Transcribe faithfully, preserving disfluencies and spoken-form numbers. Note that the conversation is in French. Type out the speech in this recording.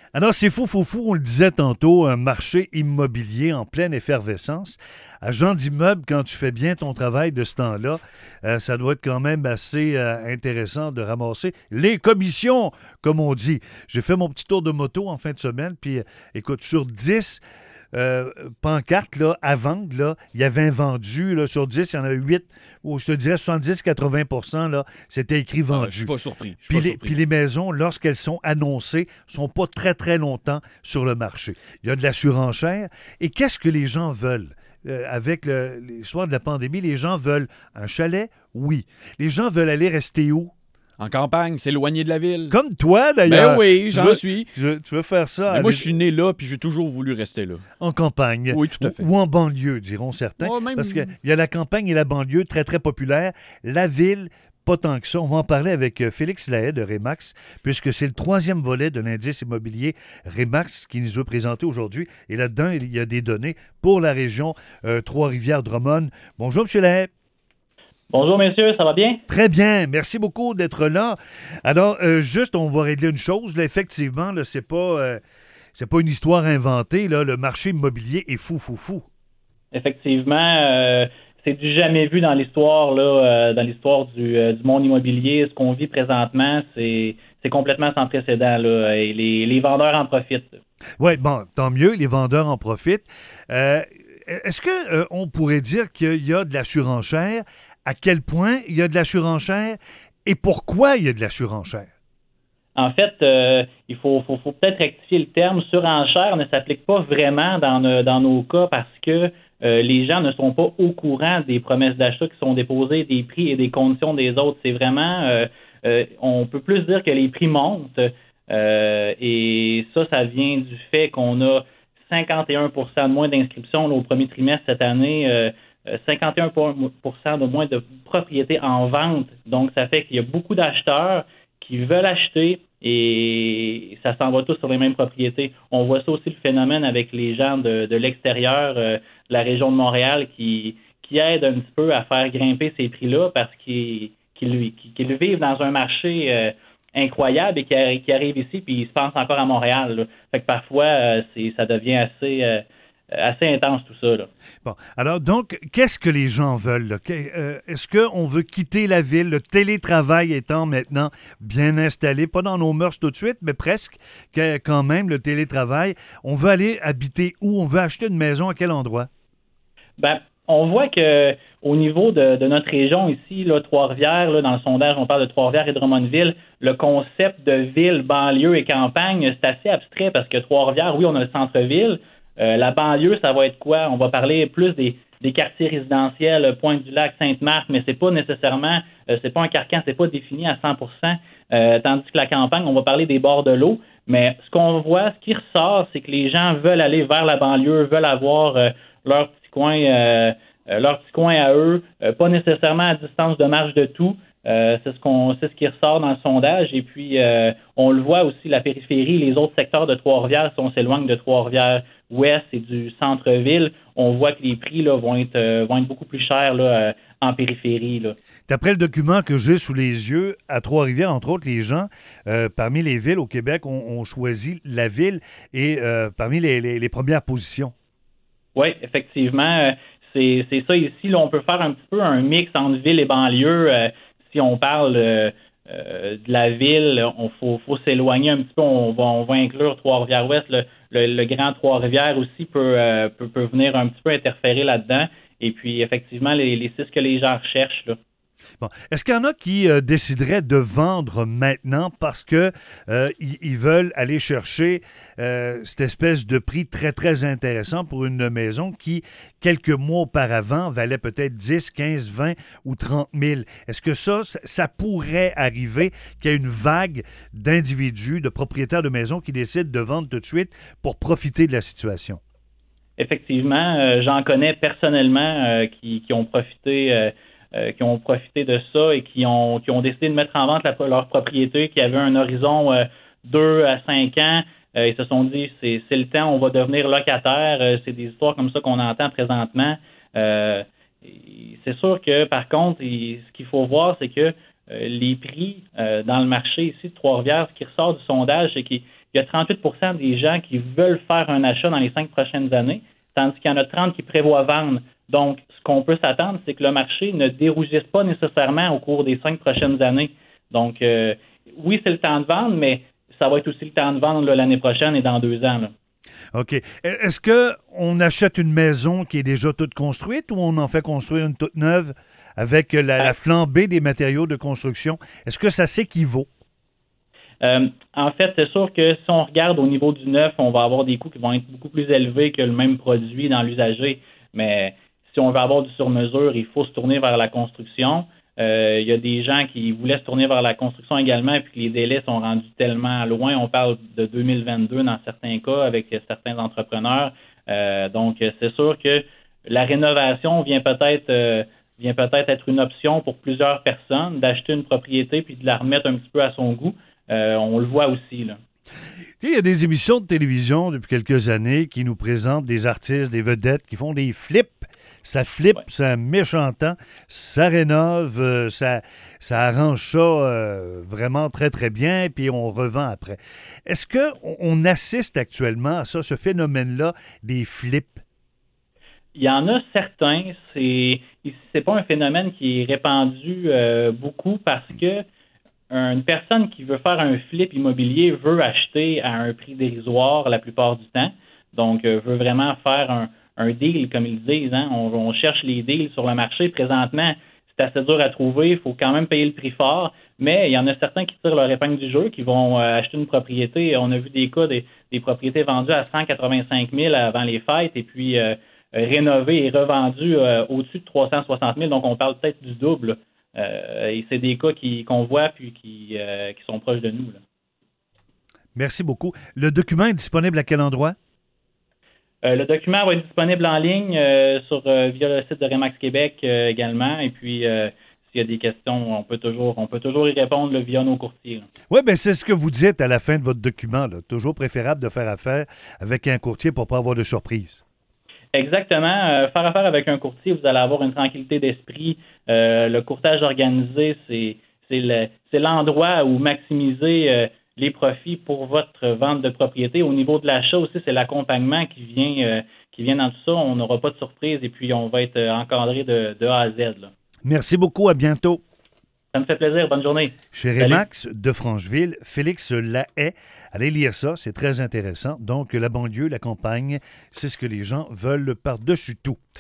Alors, c'est fou, fou, fou, on le disait tantôt, un marché immobilier en pleine effervescence. Agent d'immeuble, quand tu fais bien ton travail de ce temps-là, euh, ça doit être quand même assez euh, intéressant de ramasser les commissions, comme on dit. J'ai fait mon petit tour de moto en fin de semaine, puis euh, écoute, sur dix euh, pancartes là, à vendre, là, il y avait vendu, là, sur dix, il y en avait huit, ou je te dirais soixante-dix à quatre-vingts pour cent, là, c'était écrit Ah, je vendu. suis pas surpris. Je suis Puis pas les, surpris. puis les maisons, lorsqu'elles sont annoncées, ne sont pas très, très longtemps sur le marché. Il y a de la surenchère. Et qu'est-ce que les gens veulent? Euh, avec le- l'histoire de la pandémie, les gens veulent un chalet? Oui. Les gens veulent aller rester où? En campagne, s'éloigner de la ville. Comme toi, Ben d'ailleurs. oui, Tu j'en veux- suis. Tu veux, tu veux faire ça Mais moi, aller je suis né là, puis j'ai toujours voulu rester là. en campagne Oui, tout à ou, fait. ou en banlieue, diront certains. Ouais, même- Parce qu'il y a la campagne et la banlieue très, très populaires. La ville, pas tant que ça. On va en parler avec euh, Félix Lahaye de Remax, puisque c'est le troisième volet de l'indice immobilier Remax qui nous est présenté aujourd'hui. Et là-dedans, il y a des données pour la région euh, Trois-Rivières-Drummond. Bonjour, M. Lahaye. Bonjour, messieurs, ça va bien? Très bien, merci beaucoup d'être là. Alors, euh, juste, on va régler une chose. Là, effectivement, là, c'est pas, euh, c'est pas une histoire inventée. Là. Le marché immobilier est fou, fou, fou. Effectivement, euh, c'est du jamais vu dans l'histoire, là, euh, dans l'histoire du, euh, du monde immobilier. Ce qu'on vit présentement, c'est, c'est complètement sans précédent, là, et les, les vendeurs en profitent. Oui, bon, tant mieux, les vendeurs en profitent. Euh, est-ce que euh, on pourrait dire qu'il y a de la surenchère? À quel point il y a de la surenchère et pourquoi il y a de la surenchère? En fait, euh, il faut, faut, faut peut-être rectifier le terme. Surenchère ne s'applique pas vraiment dans, ne- dans nos cas parce que euh, les gens ne sont pas au courant des promesses d'achat qui sont déposées, des prix et des conditions des autres. C'est vraiment, euh, euh, on peut plus dire que les prix montent euh, et ça, ça vient du fait qu'on a cinquante et un pour cent de moins d'inscriptions là, au premier trimestre cette année. Euh, cinquante et un pour cent de moins de propriétés en vente. Donc, ça fait qu'il y a beaucoup d'acheteurs qui veulent acheter et ça s'en va tous sur les mêmes propriétés. On voit ça aussi le phénomène avec les gens de, de l'extérieur, euh, de la région de Montréal qui, qui aident un petit peu à faire grimper ces prix-là parce qu'ils, qu'ils, qu'ils vivent dans un marché euh, incroyable et qui, qui arrivent ici puis ils se pensent encore à Montréal. Là. Fait que parfois, euh, c'est, ça devient assez... Euh, assez intense tout ça. Là. Bon, alors donc, qu'est-ce que les gens veulent? Là? Que- euh, est-ce qu'on veut quitter la ville, le télétravail étant maintenant bien installé, pas dans nos mœurs tout de suite, mais presque que- quand même, le télétravail. On veut aller habiter où? On veut acheter une maison à quel endroit? Ben, on voit que au niveau de, de notre région ici, là, Trois-Rivières, là, dans le sondage, on parle de Trois-Rivières et Drummondville, le concept de ville, banlieue et campagne, c'est assez abstrait parce que Trois-Rivières, oui, on a le centre-ville. Euh, la banlieue, ça va être quoi? On va parler plus des, des quartiers résidentiels, Pointe-du-Lac, Sainte-Marthe, mais c'est pas nécessairement, euh, c'est pas un carcan, c'est pas défini à cent pour cent. Euh, tandis que la campagne, on va parler des bords de l'eau. Mais ce qu'on voit, ce qui ressort, c'est que les gens veulent aller vers la banlieue, veulent avoir euh, leur petit coin, euh, euh, leur petit coin à eux, euh, pas nécessairement à distance de marche de tout. Euh, c'est ce qu'on, c'est ce qui ressort dans le sondage. Et puis, euh, on le voit aussi, la périphérie, les autres secteurs de Trois-Rivières, si on s'éloigne de Trois-Rivières-Ouest et du centre-ville, on voit que les prix là, vont être euh, vont être beaucoup plus chers là, euh, en périphérie. Là. D'après le document que j'ai sous les yeux, à Trois-Rivières, entre autres, les gens, euh, parmi les villes au Québec, ont, ont choisi la ville et euh, parmi les, les- les premières positions. Oui, effectivement. euh, C'est, c'est ça ici. Là, on peut faire un petit peu un mix entre ville et banlieue. Euh, si on parle euh, euh, de la ville, on faut, faut s'éloigner un petit peu. On va, on va inclure Trois-Rivières-Ouest. Le, le, le grand Trois-Rivières aussi peut, euh, peut, peut venir un petit peu interférer là-dedans. Et puis, effectivement, les, les c'est ce que les gens recherchent, là. Bon. Est-ce qu'il y en a qui euh, décideraient de vendre maintenant parce que euh, ils, ils veulent aller chercher euh, cette espèce de prix très, très intéressant pour une maison qui, quelques mois auparavant, valait peut-être dix, quinze, vingt ou trente mille? Est-ce que ça, ça, ça pourrait arriver qu'il y ait une vague d'individus, de propriétaires de maisons qui décident de vendre tout de suite pour profiter de la situation? Effectivement, euh, j'en connais personnellement euh, qui, qui ont profité euh, euh, qui ont profité de ça et qui ont qui ont décidé de mettre en vente la, leur propriété, qui avait un horizon euh, deux à cinq ans. Euh, ils se sont dit c'est, c'est le temps, on va devenir locataire. Euh, c'est des histoires comme ça qu'on entend présentement. Euh, c'est sûr que par contre, il, ce qu'il faut voir, c'est que euh, les prix euh, dans le marché ici de Trois-Rivières, ce qui ressort du sondage, c'est qu'il il y a trente-huit pour cent des gens qui veulent faire un achat dans les cinq prochaines années, tandis qu'il y en a trente qui prévoient vendre. Donc, ce qu'on peut s'attendre, c'est que le marché ne dérougisse pas nécessairement au cours des cinq prochaines années. Donc, euh, oui, c'est le temps de vendre, mais ça va être aussi le temps de vendre là, l'année prochaine et dans deux ans. Là. OK. Est-ce qu'on achète une maison qui est déjà toute construite ou on en fait construire une toute neuve avec la, la flambée des matériaux de construction? Est-ce que ça s'équivaut? Euh, en fait, c'est sûr que si on regarde au niveau du neuf, on va avoir des coûts qui vont être beaucoup plus élevés que le même produit dans l'usager. Mais si on veut avoir du sur-mesure, il faut se tourner vers la construction. Euh, il y a des gens qui voulaient se tourner vers la construction également, puis que les délais sont rendus tellement loin. On parle de deux mille vingt-deux dans certains cas avec certains entrepreneurs. Euh, donc, c'est sûr que la rénovation vient peut-être euh, vient peut-être être une option pour plusieurs personnes d'acheter une propriété puis de la remettre un petit peu à son goût. Euh, on le voit aussi, là. Tu sais, il y a des émissions de télévision depuis quelques années qui nous présentent des artistes, des vedettes qui font des flips. Ça flippe, ouais. Ça méchantant, ça rénove, euh, ça, ça arrange ça euh, vraiment très, très bien, puis on revend après. Est-ce qu'on assiste actuellement à ça, ce phénomène-là, des flips? Il y en a certains. C'est, c'est pas un phénomène qui est répandu euh, beaucoup parce que une personne qui veut faire un flip immobilier veut acheter à un prix dérisoire la plupart du temps. Donc, euh, veut vraiment faire un, un deal, comme ils disent. Hein? On, on cherche les deals sur le marché. Présentement, c'est assez dur à trouver. Il faut quand même payer le prix fort. Mais il y en a certains qui tirent leur épingle du jeu, qui vont euh, acheter une propriété. On a vu des cas des, des propriétés vendues à cent quatre-vingt-cinq mille avant les fêtes et puis euh, rénovées et revendues euh, au-dessus de trois cent soixante mille. Donc, on parle peut-être du double. Euh, et c'est des cas qui, qu'on voit puis qui, euh, qui sont proches de nous. Là. Merci beaucoup. Le document est disponible à quel endroit? Euh, le document va être disponible en ligne euh, sur, euh, via le site de Remax Québec euh, également. Et puis, euh, s'il y a des questions, on peut toujours, on peut toujours y répondre là, via nos courtiers. Oui, bien, c'est ce que vous dites à la fin de votre document. Là. Toujours préférable de faire affaire avec un courtier pour ne pas avoir de surprise. Exactement. Euh, faire affaire avec un courtier, vous allez avoir une tranquillité d'esprit. Euh, le courtage organisé, c'est, c'est, le, c'est l'endroit où maximiser euh, les profits pour votre vente de propriété. Au niveau de l'achat aussi, c'est l'accompagnement qui vient, euh, qui vient dans tout ça. On n'aura pas de surprise et puis on va être encadré de, de A à Z. Là. Merci beaucoup. À bientôt. Ça me fait plaisir. Bonne journée. Chez Remax de Francheville, Félix Lahaye. Allez lire ça, c'est très intéressant. Donc, la banlieue, la campagne, c'est ce que les gens veulent par-dessus tout.